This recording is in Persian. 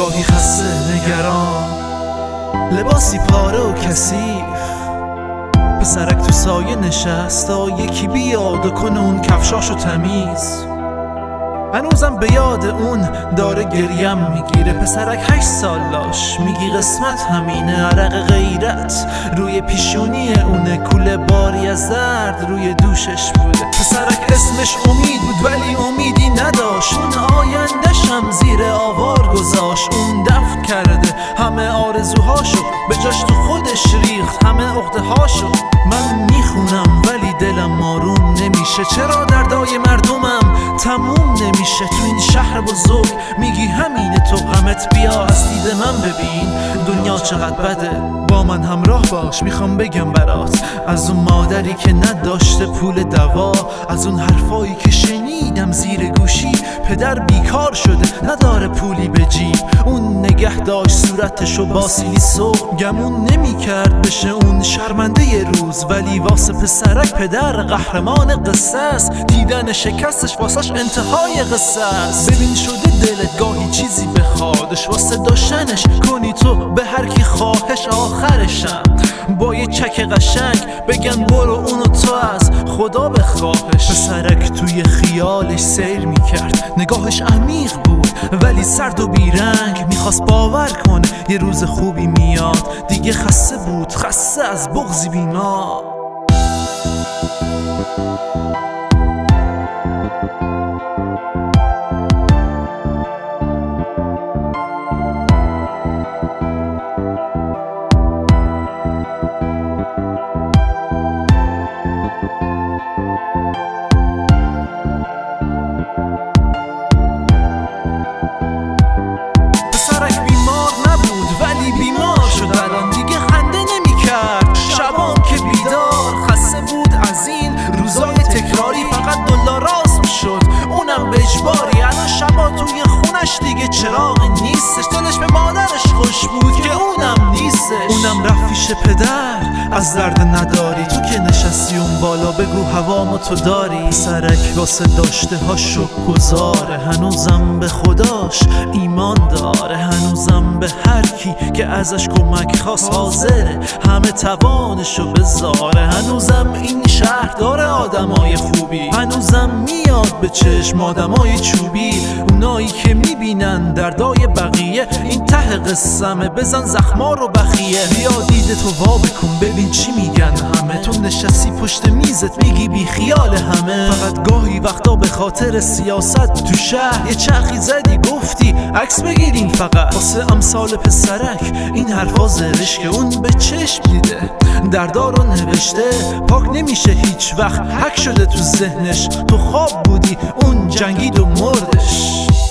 گاهی خسته نگران، لباسی پاره و کثیف. پسرک تو سایه نشست تا یکی بیاد و کنه اون کفشاشو تمیز. هنوزم به یاد اون داره گریم میگیره. پسرک 8 سال داشت، میگی قسمت همینه. عرق غیرت روی پیشونی اونه، کوله باری از درد روی دوشش بوده. پسرک اسمش امید بود ولی امیدی نداشت. اون آینده‌ش هم زیر آوار گذاشت. اون دفن کرده همه آرزوهاشو، به جاش تو خودش ریخت همه عقده‌هاشو. من میخونم ولی دلم آروم نمیشه. چرا دردای مردمم تموم نمیشه؟ تو این شهر بزرگ میگی همینه تو، غمت بیا از دید من ببین دنیا چقدر بده. با من همراه باش، میخوام بگم برات از اون مادری که نداشته پول دوا، از اون حرفایی که شنیدم زیر گوشی. پدر بیکار شده نداره پولی به جیب، اون نگه داشت صورتشو با سیلی سرخ. گمون نمیکرد بشه اون شرمنده یه روز، ولی واسه پسرک پدر قهرمان قصه است. دیدن شکستش واسش انتهای قصه است. ببین شده دلت گاهی چیزی بخوادش، واسه داشتنش کنی تو به هر کی خواهش. آخرشم با یه چک قشنگ بگن برو اونو تو از خدا بخواهش. پسرک توی خیالش سیر میکرد، نگاهش عمیق بود ولی سرد و بیرنگ. میخواست باور کنه یه روز خوبی میاد، دیگه خسته بود، خسته از بغضی بینا. شبا توی خونش دیگه چراغی نیستش. دلش به مادرش خوش بود که اونم نیستش. اونم رفت پیش پدر، از درد نداری تو که نشستی اون بالا، بگو هوامو تو داری. پسرک واسه داشته ها شکر گذاره، هنوزم به خداش ایمان داره. هنوزم به هر کی که ازش کمک خواست حاضره همه توانشو بذاره. هنوزم این شهر داره آدمای خوبی، هنوزم میاد به چشم آدمای چوبی. اونایی که میبینن دردای بقیه، این ته قسمه بزن زخما رو بخیه. بیا دیده تو وا بکن ببین چی میگن همه. تو نشستی پشت میزت میگی بی خیال همه. فقط گاهی وقتا به خاطر سیاست تو شهر یه چرخی زدی گفتی عکس بگیریم. فقط واسه امثال پسرک این حرفا زرش که اون به چشم دیده دردا رو نوشته. پاک نمیشه هیچ وقت، حک شده تو ذهنش. تو خواب بودی اون جنگید و مردش.